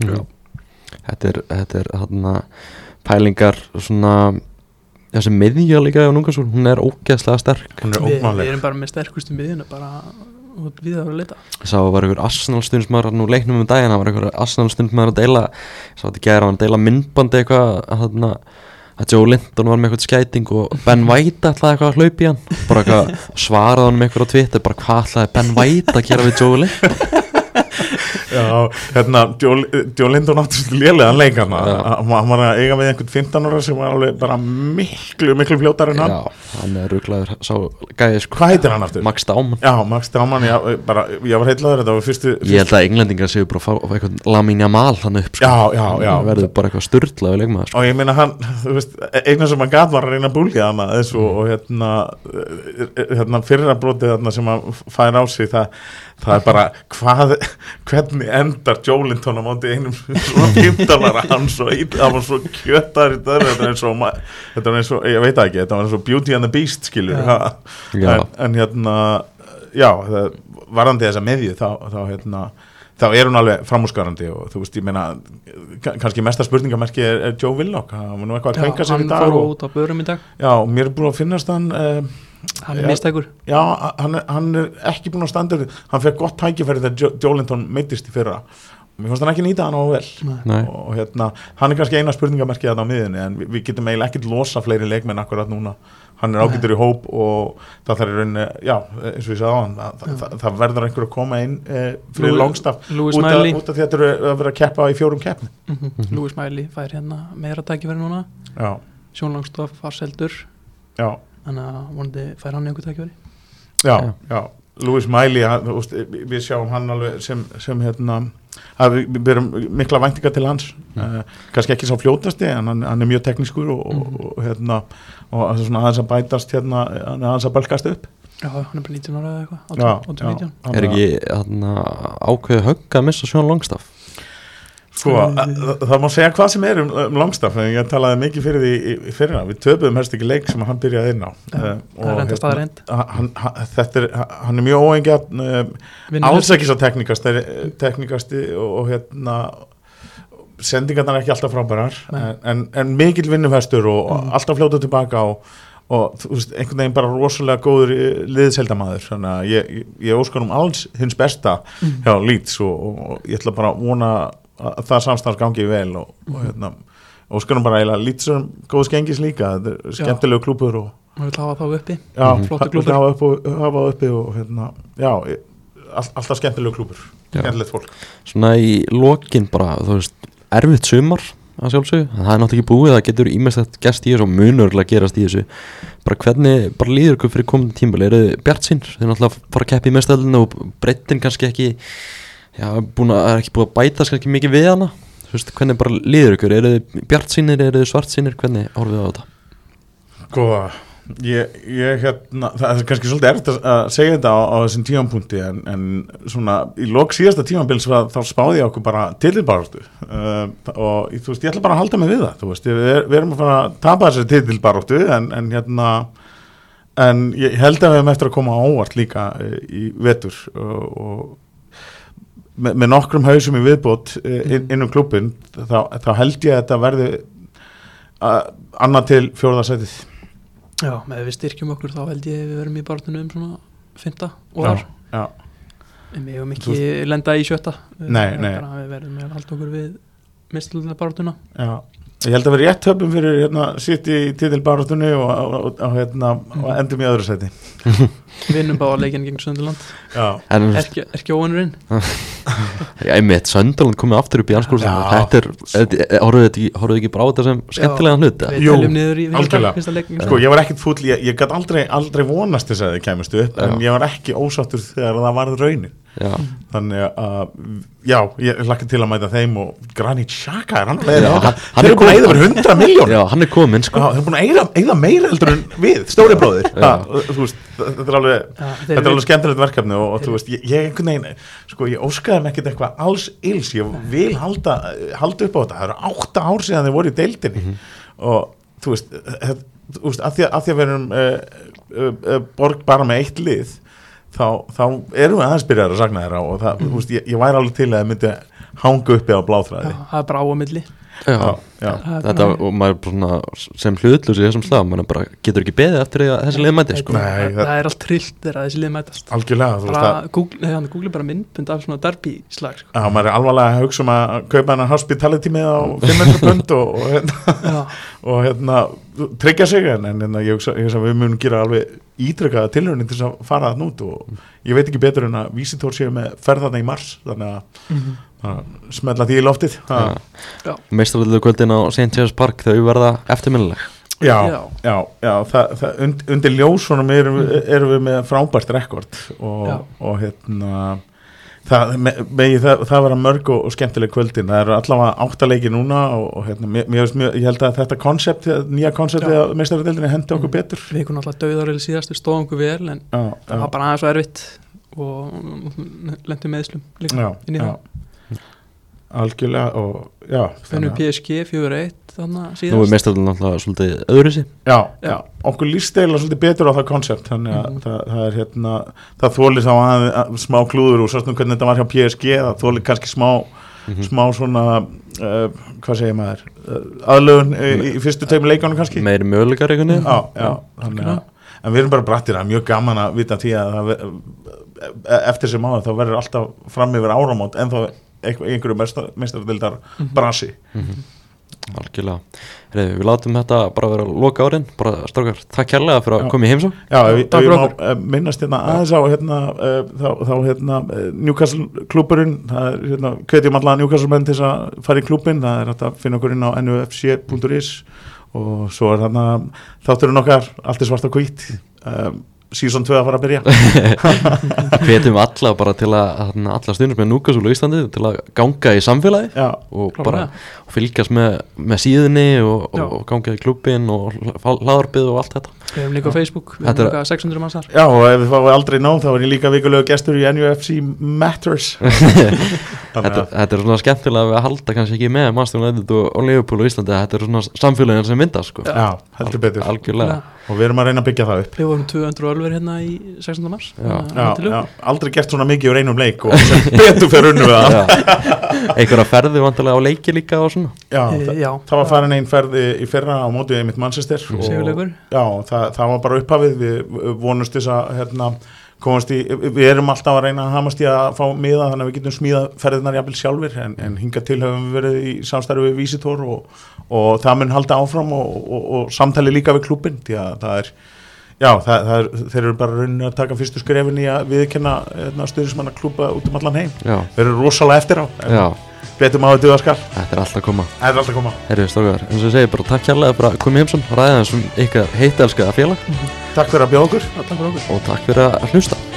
Þetta er pælingar svona þessi miðja líka á Newcastle, hún er ógeðslega sterk. Við erum bara með sterkustu miðjuna bara við að vera að leita. Ég sá að var einhver Arsenal stundsmaður nú leiknum daginn, það var einhver Arsenal stundsmaður að deila, ég sá þetta í gær, hann deila myndbandi eitthvað að Joe Linton var með eitthvað skæting og Ben White ætlaði eitthvað að hlaupa í hann, bara eitthvað svaraði hann með eitthvað á Twitter, bara hvað ætlaði Ben White að gera við Joe Linton? Já, Joe Linton átti lélegan leik hann var að eiga við einhvern 15 ára sem var alveg bara miklu fljótar en hann. Já, hann er ruglaður sá gæði, sko. Hvað heitir hann aftur? Max Daumann. Já, Max Daumann, ég var heillaður, þetta var fyrstu. Ég held að englendingar séu bara að fá eitthvað Lamine Yamal hann upp, sko. Já. Það verður bara eitthvað sturlaður leikmaður, sko. Og ég meina hann, þú veist, eina sem hann gat var að reyna að búlja hann þessu og fyrra brotið þarna sem hann fær á sig, það er bara hvernig endar Joe Linton á móti einum svona 15 ára, hann var svo kjötar í dörr, þetta er eins og ég veit ekki, þetta var eins og Beauty and the Beast skilur en varðandi þessa meðju þá er hún alveg framúrskarandi og þú veist, ég meina kannski mesta spurningamerki er Joe Willock, hann var nú eitthvað að kveika sig í dag hann fór út á börum í dag. Já, mér er búin að finnast hann er mistækur. Já, hann er ekki búin að standa hann fekk gott tækifæri þegar Joe Linton meiddist í fyrra. Mér fannst hann ekki nýta hann á vel. Nei. Og hann er kannski eina spurningamerki þarna á miðunni en við getum eiginlega ekkert losa fleiri leikmenn akkurat núna. Hann er ágætur í hóp og það þarf í rauninni, eins og ég sagði á hann það verður einhver að koma inn fyrir Longstaff út af því að þetta vera að keppa í 4 keppni. Louis Miley fær hérna meira tækifæri núna. Já. Sean Longstaff var seldur. Já. Þannig að vonandi fær hann einhver tækifæri. Já. Louis Miley, við sjáum hann alveg sem við erum mikla væntingar til hans kannski ekki sá fljótasti en hann er mjög teknískur og svona aðeins að bætast hann er aðeins að bölkast upp. Já, hann er bara 19 ára eða eitthvað. Er ekki ákveðið högg að missa Sean Longstaff? Sko, það má segja hvað sem er Longstaff, en ég talaði mikið fyrir því í fyrra, við töpuðum helst ekki leik sem hann byrjaði inn á það er enda staðarend hann er mjög óengjarn alls ekki svo teknikasti og sendingarnar er ekki alltaf frábærar en mikill vinnufestur og alltaf fljóta tilbaka og þú veist, einhvern veginn bara rosalega góður liðseldamaður, þannig að ég óskar alls hins besta hjá Leeds og ég ætla bara að vona að það samstarf gangi vel og óskanum bara eiginlega lítið sem góð skengis líka, þetta er skemmtilegu klúbur og maður vil hafa þá uppi, flottu klúbur hafa uppi og alltaf skemmtilegu klúbur, skemmtilegt fólk. Svona í lokin bara, þú veist, erfitt sumar að sjálfsögðu, það er náttúrulega ekki búið, það getur ýmislegt gerst í þessu og munurlega gerast í þessu, bara hvernig bara líður ykkur fyrir komandi tímabili, eru þið bjartsýn, þið náttúrulega fara að keppa í meðstæðinu og breytin kannski ekki, er ekki búið að bætast kannski mikið við hana, þú veist, hvernig bara líður ykkur, eru þið bjartsýnir, eru þið svartsýnir, hvernig horfið á þetta? Góða, það er kannski svolítið erfitt að segja þetta á þessum tímapunkti en svona í lok síðasta tímabils þá spáði ég okkur bara titilbaráttu og þú veist, ég ætla bara að halda mig við það, þú veist, við erum að fara að tapa þessari titilbaráttu en ég held að við erum eftir að koma á óvart líka í vetur og með nokkrum hausum í viðbót inn klúbbinn þá held ég að þetta verði annað til 4. sætið. Já, með við styrkjum okkur þá held ég við verum í baráttunum svona 5. og þar. Já. En við hefum ekki lenda í 7. Nei. Við verðum að halda okkur við mislulega baráttuna. Já. Ég held að vera rétt höfum fyrir sitt í titilbaráttunni og endum í öðru sæti. Vinnum bara leikinn gegn Sunderland. Já. Ekki óvanurinn. Einmitt, Sunderland komið aftur upp í anskóðsum, horfðu ekki bara á þetta sem skemmtilegan hlut? Við teljum niður í fyrsta leikin. Sko, ég var ekkert fúll, ég gat aldrei vonast þess að þið kæmust upp, en ég var ekki ósáttur þegar það varð raunin. Þannig að ég hlakka til að mæta þeim og Granit Xhaka hann er búin að eyða verið 100 miljónir. Já, hann er komin sko. Þeir er búin að eyða meira heldur en við, stóri bróðir. Þú veist, þetta er alveg skemmtilegt verkefni og þú veist, ég einhvern veginn, sko, ég óskaði mig ekkert eitthvað alls ills, ég vil halda upp á þetta. Það eru 8 ár síðan þeir voru í deildinni og þú veist, að því að við erum borg bara með 1 lið þá erum við aðeins byrjar að sagna þeirra og það, þú veist, ég væri alveg til að það myndi hanga uppi á bláþræði. Já, það er bara á að milli. Já. Þetta, og maður svona sem hlutlust í þessum slag, maður bara getur ekki beðið eftir þessi lið mæti, sko. Nei, það er allt trillt þegar þessi lið mætast. Algjörlega, þú veist það. Google bara myndbund af svona derby slag, sko. Já, maður er alvarlega að hugsa að kaupa hennar hospitality með á 500 pund og tryggja sig en ég hugsa að við munum gera alveg ítrekkaða tilraunin til að fara það nút og ég veit ekki betur en að Vísitor séu með ferðarna í mars, þannig að smella því í loftið. Meistarallu kvöldin á St. James Park, þau verða eftirminnileg. Já, undir ljósunum erum við með frábært rekord og það vera mörg og skemmtileg kvöldin. Það eru allavega 8 leiki núna og ég held að þetta nýja konseptið að meistaradeildinni hendi okkur betur. Við erum alltaf dauðaril síðastu, stóðum okkur vel en það var bara aðeins svo erfitt og lendum meðslum líka inn í það. Algjörlega og Fennum PSG 4-1 þannig síðast. Nú er meistarallu náttúrulega svolítið öðruvísi. Já, okkur líst eiginlega svolítið betur á það konsept, þannig að það er það þolir þá að smá klúður og svo hvernig þetta var hjá PSG, það þolir kannski smá svona hvað segir maður, aðlögun í fyrstu 2 leikunum kannski. Meiri möguleikar einhvern veginn. Já, þannig að en við erum bara brattir, það er mjög gaman að vita því að eftir sem áður þá verður alltaf fram yfir áramót en þá einhverju meistaradeildar brasi. Algjörlega. Við látum þetta bara vera loka árin, bara strákar, takk kærlega fyrir að koma í heimsókn. Já, ef ég má minnast aðeins á Newcastle klúburinn, það er hvetjum alla Newcastle menn til að fara í klúbinn, það er að finna okkur inn á nufc.is og svo er þátturinn okkar allt er svart og hvítt, season 2 að fara að byrja. Hvetjum alla bara til að alla stundum með Newcastle og Íslandi til að ganga í samfélagi og bara fylgjast með síðunni og ganga í klubbin og hlaðarpið og allt þetta. Við hefum líka á Facebook, við hefum líka 600 manns þar. Já, og ef þið fáið aldrei nóg þá er ég líka vikulega gestur í NUFC Matters. Þetta er svona skemmtilega að við halda kannski ekki með Manchester United og Liverpool og Íslandi, þetta er svona samfélagin sem myndast, sko. Já, heldur betur. Algjörlega. Og við erum að reyna að byggja það upp. Við vorum 200 ölver hérna í 16. mars. Já, aldrei gert svona mikið úr einum leik og betur fyrir unnu við það. Einhverja ferði vantilega á leiki líka og svona. Já, það var farin einn ferði í fyrra á mótið einmitt Manchester. Sigurleikur. Já, það var bara upphafið, við vonumst þess að við erum alltaf að reyna að hamast í að fá miða þannig að við getum smíðað ferðirnar jafnvel sjálfir en hingað til höfum við verið í samstarfi við Visitor og það mun halda áfram og samtali líka við klúbbinn því að það er þeir eru bara rauninni að taka fyrstu skrefin í að viðurkenna stuðningsmanna klúbba út allan heim. Þeir eru rosalega eftir á betum á að duga skal. Þetta er alltaf að koma. Herri, strákar, eins og ég segi bara takk kærlega fyrir að koma í heimsum, ræða þessum ykkar heitalskaða félag. Takk fyrir að bjóða okkur. Takk fyrir okkur. Og takk fyrir að hlusta.